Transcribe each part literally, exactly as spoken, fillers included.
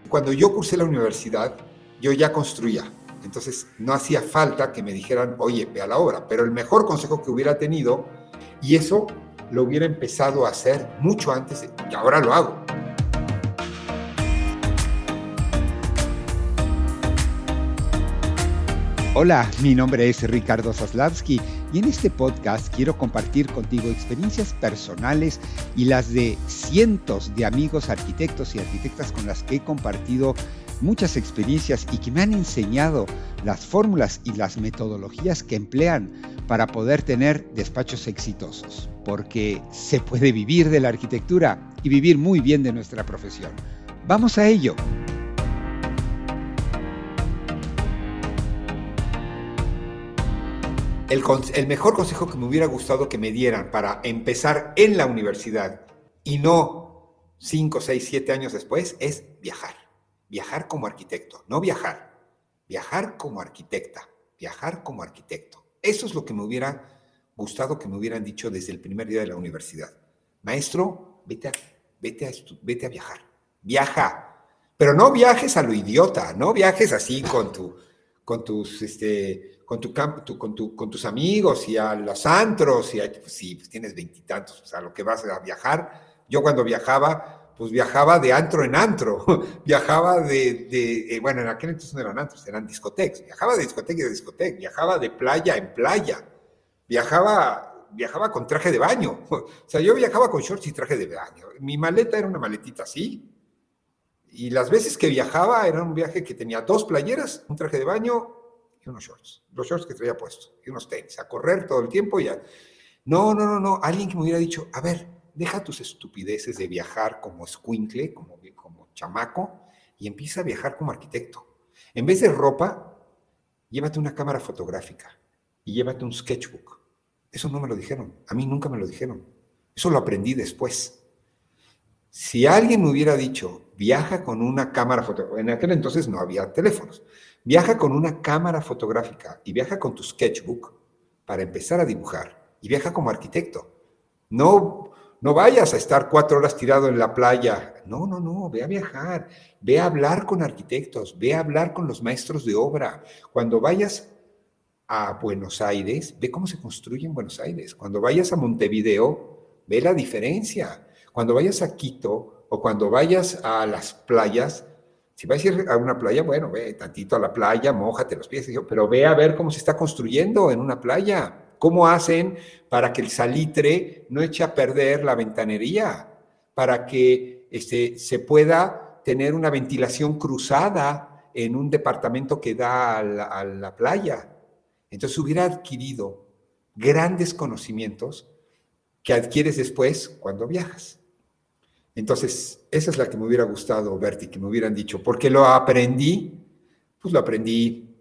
Cuando yo cursé la universidad, yo ya construía. Entonces, no hacía falta que me dijeran, oye, ve a la obra. Pero el mejor consejo que hubiera tenido, y eso lo hubiera empezado a hacer mucho antes, y ahora lo hago. Hola, mi nombre es Ricardo Zaslavsky y en este podcast quiero compartir contigo experiencias personales y las de cientos de amigos arquitectos y arquitectas con las que he compartido muchas experiencias y que me han enseñado las fórmulas y las metodologías que emplean para poder tener despachos exitosos, porque se puede vivir de la arquitectura y vivir muy bien de nuestra profesión. ¡Vamos a ello! El, el mejor consejo que me hubiera gustado que me dieran para empezar en la universidad y no cinco, seis, siete años después es viajar. Viajar como arquitecto, no viajar. Viajar como arquitecta, viajar como arquitecto. Eso es lo que me hubiera gustado que me hubieran dicho desde el primer día de la universidad. Maestro, vete a, vete a, vete a viajar. Viaja. Pero no viajes a lo idiota, no viajes así con, tu, con tus... Este, Con, tu, tu, con, tu, con tus amigos y a los antros, y a, pues sí, pues tienes veintitantos, o sea, lo que vas a viajar. Yo cuando viajaba, pues viajaba de antro en antro, viajaba de, de eh, bueno, en aquel entonces no eran antros, eran discotecas, viajaba de discoteca a discoteca, viajaba de playa en playa, viajaba, viajaba con traje de baño, o sea, yo viajaba con shorts y traje de baño. Mi maleta era una maletita así, y las veces que viajaba era un viaje que tenía dos playeras, un traje de baño y unos shorts, los shorts que traía puestos, y unos tenis, a correr todo el tiempo y ya. No, no, no, no, alguien que me hubiera dicho, a ver, deja tus estupideces de viajar como escuincle, como, como chamaco, y empieza a viajar como arquitecto. En vez de ropa, llévate una cámara fotográfica y llévate un sketchbook. Eso no me lo dijeron, a mí nunca me lo dijeron. Eso lo aprendí después. Si alguien me hubiera dicho, viaja con una cámara fotográfica, en aquel entonces no había teléfonos, viaja con una cámara fotográfica y viaja con tu sketchbook para empezar a dibujar y viaja como arquitecto. No, no vayas a estar cuatro horas tirado en la playa. No, no, no, ve a viajar, ve a hablar con arquitectos, ve a hablar con los maestros de obra. Cuando vayas a Buenos Aires, ve cómo se construye en Buenos Aires. Cuando vayas a Montevideo, ve la diferencia. Cuando vayas a Quito o cuando vayas a las playas, si vas a ir a una playa, bueno, ve tantito a la playa, mójate los pies, pero ve a ver cómo se está construyendo en una playa. ¿Cómo hacen para que el salitre no eche a perder la ventanería? Para que este, se pueda tener una ventilación cruzada en un departamento que da a la, a la playa. Entonces hubiera adquirido grandes conocimientos que adquieres después cuando viajas. Entonces, esa es la que me hubiera gustado, Berti, que me hubieran dicho, porque lo aprendí, pues lo aprendí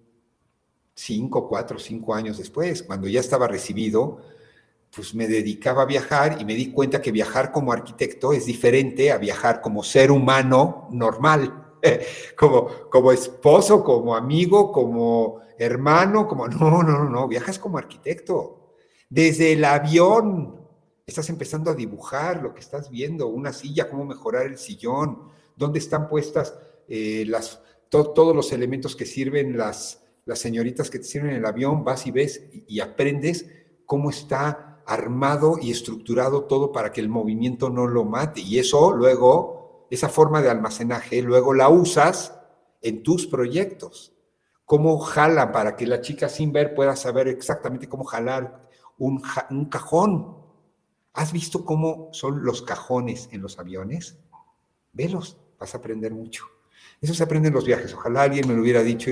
cinco, cuatro, cinco años después, cuando ya estaba recibido, pues me dedicaba a viajar y me di cuenta que viajar como arquitecto es diferente a viajar como ser humano normal, como, como esposo, como amigo, como hermano, como no, no, no, no, viajas como arquitecto, desde el avión. Estás empezando a dibujar lo que estás viendo, una silla, cómo mejorar el sillón, dónde están puestas eh, las, to, todos los elementos que sirven las, las señoritas que te sirven en el avión, vas y ves y, y aprendes cómo está armado y estructurado todo para que el movimiento no lo mate. Y eso luego, esa forma de almacenaje, luego la usas en tus proyectos. Cómo jalan para que la chica sin ver pueda saber exactamente cómo jalar un, un cajón. ¿Has visto cómo son los cajones en los aviones? Velos, vas a aprender mucho. Eso se aprende en los viajes. Ojalá alguien me lo hubiera dicho.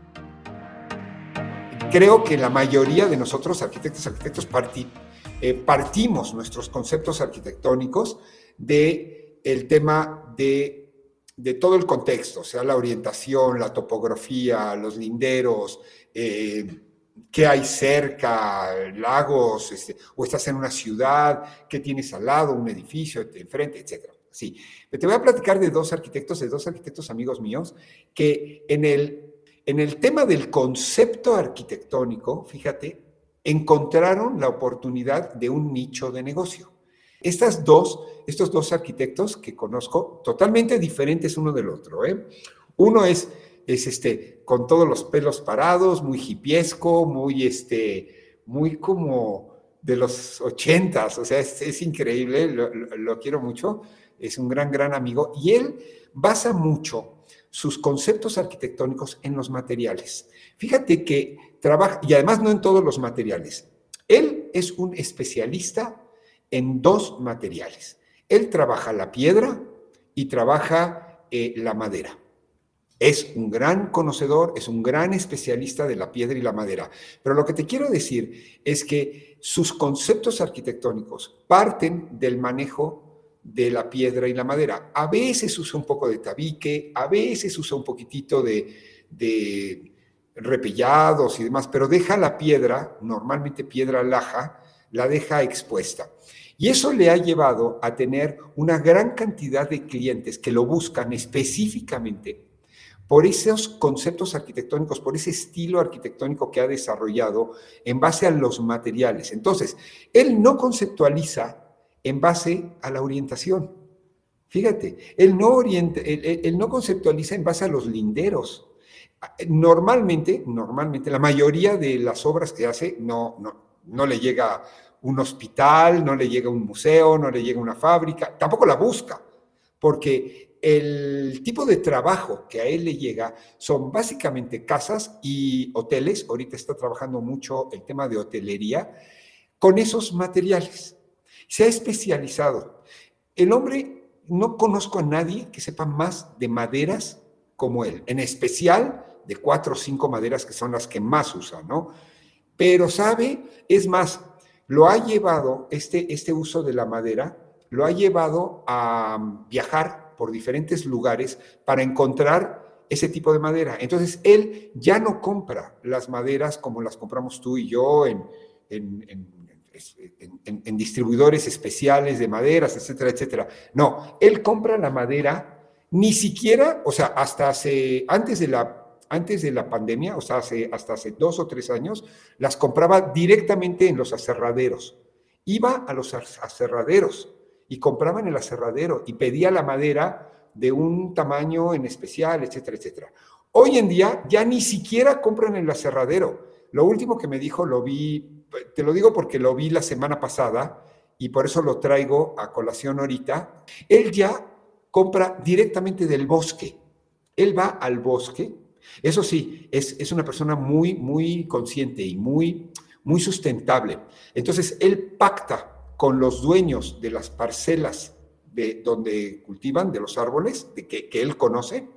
Creo que la mayoría de nosotros, arquitectos, arquitectos, parti, eh, partimos nuestros conceptos arquitectónicos del tema de, de todo el contexto, o sea, la orientación, la topografía, los linderos, eh, qué hay cerca, lagos, este, o estás en una ciudad, qué tienes al lado, un edificio enfrente, etcétera. Sí, te voy a platicar de dos arquitectos, de dos arquitectos amigos míos, que en el, en el tema del concepto arquitectónico, fíjate, encontraron la oportunidad de un nicho de negocio. Estas dos, estos dos arquitectos que conozco, totalmente diferentes uno del otro, ¿eh? Uno es, es este, con todos los pelos parados, muy hipiesco, muy, este, muy como de los ochentas, o sea, es, es increíble, lo, lo, lo quiero mucho, es un gran, gran amigo, y él basa mucho sus conceptos arquitectónicos en los materiales. Fíjate que trabaja, y además no en todos los materiales, él es un especialista en dos materiales. Él trabaja la piedra y trabaja eh, la madera. Es un gran conocedor, es un gran especialista de la piedra y la madera. Pero lo que te quiero decir es que sus conceptos arquitectónicos parten del manejo de la piedra y la madera. A veces usa un poco de tabique, a veces usa un poquitito de, de repellados y demás, pero deja la piedra, normalmente piedra laja, la deja expuesta. Y eso le ha llevado a tener una gran cantidad de clientes que lo buscan específicamente por esos conceptos arquitectónicos, por ese estilo arquitectónico que ha desarrollado en base a los materiales. Entonces, él no conceptualiza en base a la orientación. Fíjate, él no, orienta, él, él no conceptualiza en base a los linderos. Normalmente, normalmente, la mayoría de las obras que hace no, no, no le llega un hospital, no le llega un museo, no le llega una fábrica, tampoco la busca, porque el tipo de trabajo que a él le llega son básicamente casas y hoteles. Ahorita está trabajando mucho el tema de hotelería con esos materiales. Se ha especializado. El hombre, no conozco a nadie que sepa más de maderas como él, en especial de cuatro o cinco maderas que son las que más usa, ¿no? Pero sabe, es más, lo ha llevado, este, este uso de la madera, lo ha llevado a viajar por diferentes lugares para encontrar ese tipo de madera. Entonces, él ya no compra las maderas como las compramos tú y yo en, en, en, en, en distribuidores especiales de maderas, etcétera, etcétera. No, él compra la madera ni siquiera, o sea, hasta hace, antes de la Antes de la pandemia, o sea, hace, hasta hace dos o tres años, las compraba directamente en los aserraderos. Iba a los aserraderos y compraba en el aserradero y pedía la madera de un tamaño en especial, etcétera, etcétera. Hoy en día ya ni siquiera compran en el aserradero. Lo último que me dijo, lo vi, te lo digo porque lo vi la semana pasada y por eso lo traigo a colación ahorita. Él ya compra directamente del bosque. Él va al bosque. Eso sí, es, es una persona muy, muy consciente y muy, muy sustentable. Entonces, él pacta con los dueños de las parcelas de donde cultivan, de los árboles de que, que él conoce.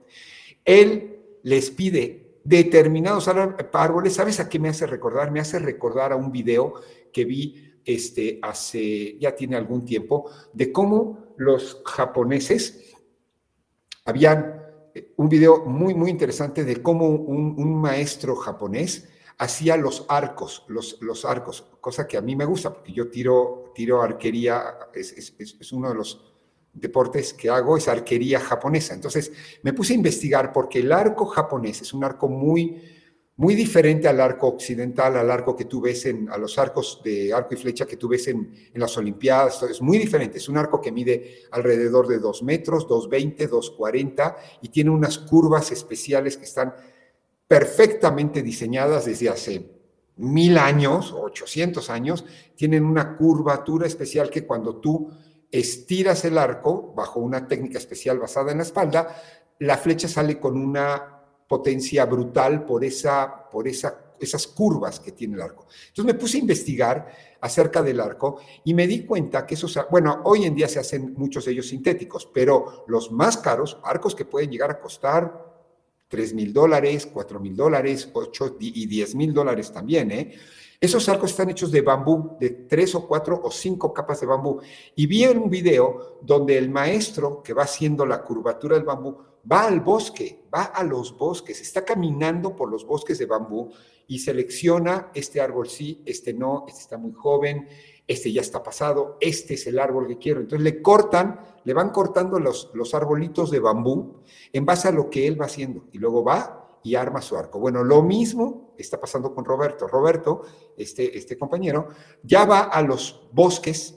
Él les pide determinados árboles. ¿Sabes a qué me hace recordar? Me hace recordar a un video que vi este, hace, ya tiene algún tiempo, de cómo los japoneses habían... Un video muy, muy interesante de cómo un, un maestro japonés hacía los arcos, los, los arcos, cosa que a mí me gusta, porque yo tiro, tiro arquería, es, es, es uno de los deportes que hago, es arquería japonesa. Entonces me puse a investigar porque el arco japonés es un arco muy, muy diferente al arco occidental, al arco que tú ves en, a los arcos de arco y flecha que tú ves en, en las Olimpiadas. Es muy diferente, es un arco que mide alrededor de dos metros, dos veinte, dos cuarenta y tiene unas curvas especiales que están perfectamente diseñadas desde hace mil años, ochocientos años, tienen una curvatura especial que cuando tú estiras el arco bajo una técnica especial basada en la espalda, la flecha sale con una potencia brutal por, esa, por esa, esas curvas que tiene el arco. Entonces me puse a investigar acerca del arco y me di cuenta que esos, bueno, hoy en día se hacen muchos de ellos sintéticos, pero los más caros, arcos que pueden llegar a costar tres mil dólares, cuatro mil dólares, ocho y diez mil dólares también, ¿eh? Esos arcos están hechos de bambú, de tres o cuatro o cinco capas de bambú. Y vi en un video donde el maestro que va haciendo la curvatura del bambú va al bosque, va a los bosques, está caminando por los bosques de bambú y selecciona este árbol sí, este no, este está muy joven, este ya está pasado, este es el árbol que quiero. Entonces le cortan, le van cortando los, los arbolitos de bambú en base a lo que él va haciendo y luego va y arma su arco. Bueno, lo mismo está pasando con Roberto. Roberto, este, este compañero, ya va a los bosques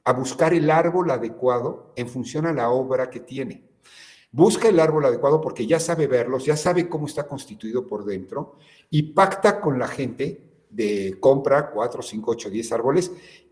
a buscar el árbol adecuado en función a la obra que tiene. Busca el árbol adecuado porque ya sabe verlos, ya sabe cómo está constituido por dentro y pacta con la gente de compra cuatro, cinco, ocho, diez árboles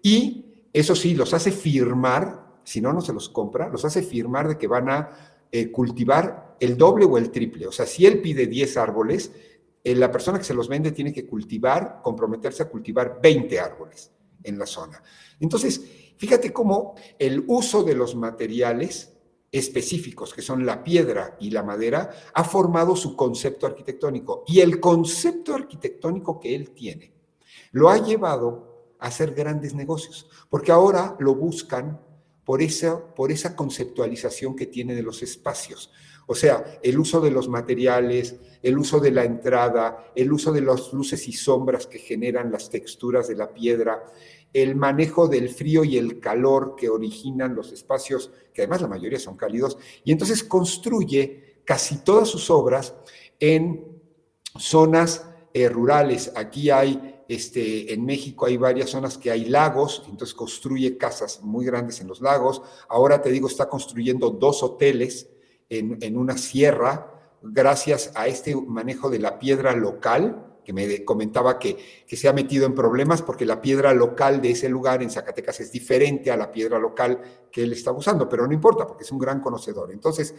y eso sí, los hace firmar, si no, no se los compra, los hace firmar de que van a eh, cultivar el doble o el triple. O sea, si él pide diez árboles, eh, la persona que se los vende tiene que cultivar, comprometerse a cultivar veinte árboles en la zona. Entonces, fíjate cómo el uso de los materiales específicos, que son la piedra y la madera, ha formado su concepto arquitectónico. Y el concepto arquitectónico que él tiene lo ha llevado a hacer grandes negocios, porque ahora lo buscan por esa, por esa conceptualización que tiene de los espacios. O sea, el uso de los materiales, el uso de la entrada, el uso de las luces y sombras que generan las texturas de la piedra, el manejo del frío y el calor que originan los espacios, que además la mayoría son cálidos, y entonces construye casi todas sus obras en zonas eh, rurales. Aquí hay, este, en México hay varias zonas que hay lagos, entonces construye casas muy grandes en los lagos. Ahora te digo, está construyendo dos hoteles en, en una sierra, gracias a este manejo de la piedra local, que me comentaba que, que se ha metido en problemas porque la piedra local de ese lugar en Zacatecas es diferente a la piedra local que él está usando, pero no importa porque es un gran conocedor. Entonces,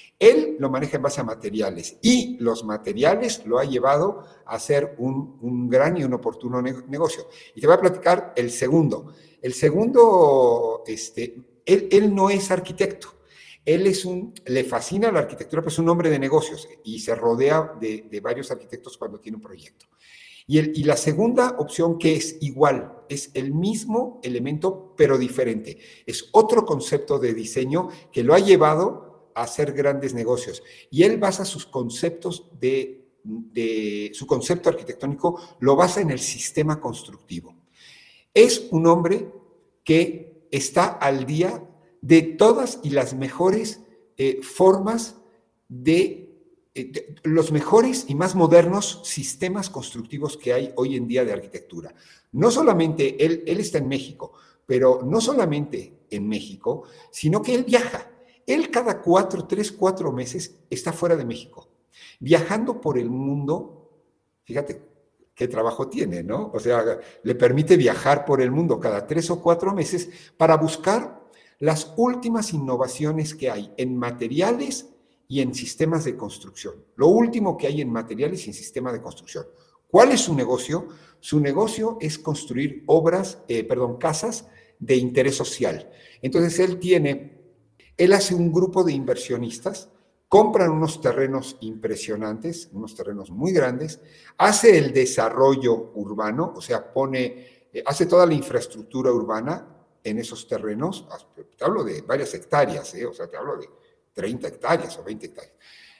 él lo maneja en base a materiales y los materiales lo ha llevado a hacer un, un gran y un oportuno negocio. Y te voy a platicar el segundo. El segundo, este, él, él no es arquitecto. Él es un, le fascina la arquitectura, pero es un hombre de negocios y se rodea de, de varios arquitectos cuando tiene un proyecto. Y, el, y la segunda opción, que es igual, es el mismo elemento, pero diferente. Es otro concepto de diseño que lo ha llevado a hacer grandes negocios. Y él basa sus conceptos de, de su concepto arquitectónico, lo basa en el sistema constructivo. Es un hombre que está al día de todas y las mejores eh, formas de, eh, de los mejores y más modernos sistemas constructivos que hay hoy en día de arquitectura. No solamente, él, él está en México, pero no solamente en México, sino que él viaja. Él cada cuatro, tres, cuatro meses está fuera de México, viajando por el mundo. Fíjate qué trabajo tiene, ¿no? O sea, le permite viajar por el mundo cada tres o cuatro meses para buscar las últimas innovaciones que hay en materiales y en sistemas de construcción. Lo último que hay en materiales y en sistemas de construcción. ¿Cuál es su negocio? Su negocio es construir obras, eh, perdón, casas de interés social. Entonces él tiene, él hace un grupo de inversionistas, compran unos terrenos impresionantes, unos terrenos muy grandes, hace el desarrollo urbano, o sea, pone, eh, hace toda la infraestructura urbana en esos terrenos. Te hablo de varias hectáreas, ¿eh? O sea, te hablo de treinta hectáreas o veinte hectáreas.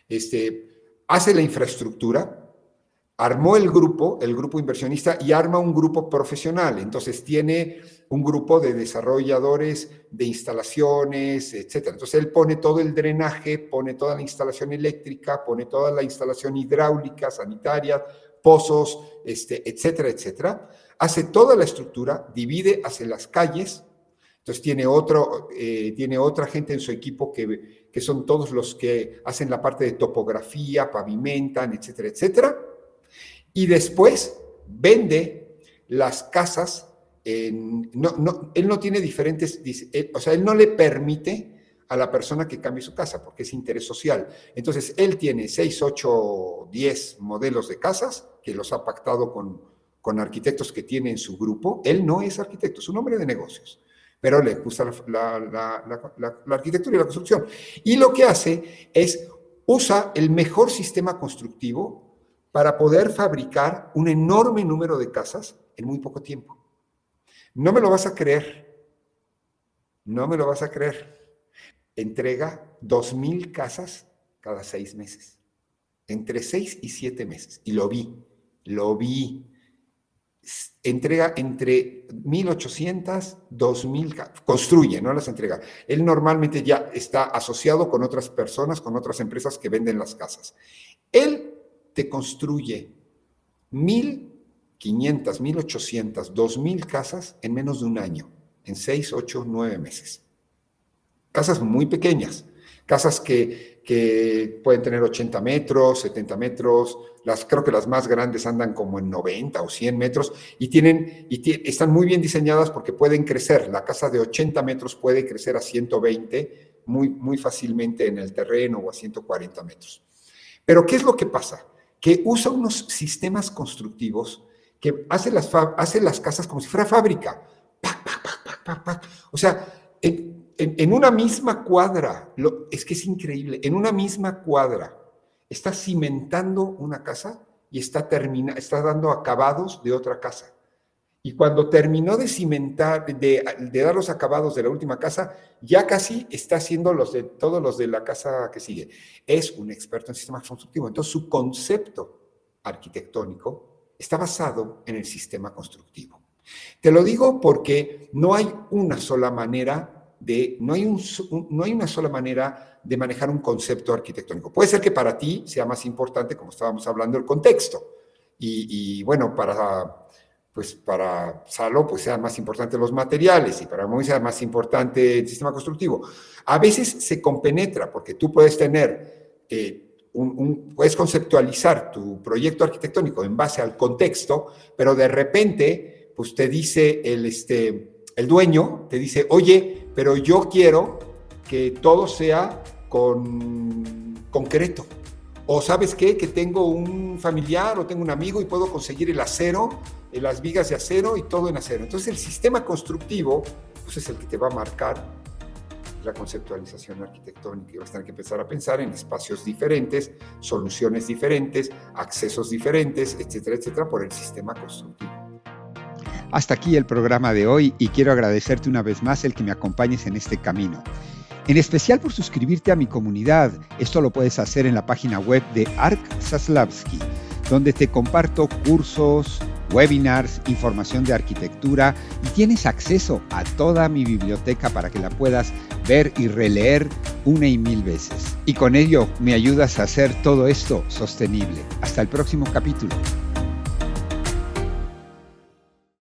Este, hace la infraestructura, armó el grupo, el grupo inversionista, y arma un grupo profesional. Entonces tiene un grupo de desarrolladores de instalaciones, etcétera. Entonces él pone todo el drenaje, pone toda la instalación eléctrica, pone toda la instalación hidráulica, sanitaria, pozos, este, etcétera, etcétera. Hace toda la estructura, divide hacia las calles. Entonces tiene, otro, eh, tiene otra gente en su equipo que, que son todos los que hacen la parte de topografía, pavimentan, etcétera, etcétera. Y después vende las casas. En, no, no, él no tiene diferentes, él, o sea, él no le permite a la persona que cambie su casa porque es interés social. Entonces, él tiene seis, ocho, diez modelos de casas que los ha pactado con, con arquitectos que tiene en su grupo. Él no es arquitecto, es un hombre de negocios, pero le gusta la, la, la, la, la arquitectura y la construcción. Y lo que hace es, usa el mejor sistema constructivo para poder fabricar un enorme número de casas en muy poco tiempo. No me lo vas a creer, no me lo vas a creer. Entrega dos mil casas cada seis meses, entre seis y siete meses, y lo vi, lo vi. Entrega entre mil ochocientas, dos mil, construye, no las entrega. Él normalmente ya está asociado con otras personas, con otras empresas que venden las casas. Él te construye mil quinientas, mil ochocientas, dos mil casas en menos de un año. en seis, ocho, nueve meses. Casas muy pequeñas, casas que, que pueden tener ochenta metros, setenta metros, las, creo que las más grandes andan como en noventa o cien metros y, tienen, y t- están muy bien diseñadas porque pueden crecer. La casa de ochenta metros puede crecer a ciento veinte muy, muy fácilmente en el terreno o a ciento cuarenta metros. Pero ¿qué es lo que pasa? Que usa unos sistemas constructivos que hace las, hace las casas como si fuera fábrica. ¡Pac, pac, pac, pac, pac, pac! O sea, en, en, en una misma cuadra, lo, es que es increíble, en una misma cuadra está cimentando una casa y está, termina, está dando acabados de otra casa. Y cuando terminó de cimentar, de, de dar los acabados de la última casa, ya casi está haciendo los de, todos los de la casa que sigue. Es un experto en sistemas constructivos. Entonces, su concepto arquitectónico está basado en el sistema constructivo. Te lo digo porque no hay una sola manera de, no hay, un, no hay una sola manera de manejar un concepto arquitectónico. Puede ser que para ti sea más importante, como estábamos hablando, el contexto. Y, y bueno, para... pues para Salo pues sean más importantes los materiales y para Moisés sea más importante el sistema constructivo. A veces se compenetra porque tú puedes tener, eh, un, un, puedes conceptualizar tu proyecto arquitectónico en base al contexto, pero de repente pues te dice el, este, el dueño, te dice, oye, pero yo quiero que todo sea con concreto. O ¿sabes qué? Que tengo un familiar o tengo un amigo y puedo conseguir el acero, las vigas de acero y todo en acero. Entonces el sistema constructivo pues, es el que te va a marcar la conceptualización arquitectónica y vas a tener que empezar a pensar en espacios diferentes, soluciones diferentes, accesos diferentes, etcétera, etcétera, por el sistema constructivo. Hasta aquí el programa de hoy y quiero agradecerte una vez más el que me acompañes en este camino. En especial por suscribirte a mi comunidad. Esto lo puedes hacer en la página web de Ark Zaslavsky, donde te comparto cursos, webinars, información de arquitectura y tienes acceso a toda mi biblioteca para que la puedas ver y releer una y mil veces. Y con ello me ayudas a hacer todo esto sostenible. Hasta el próximo capítulo.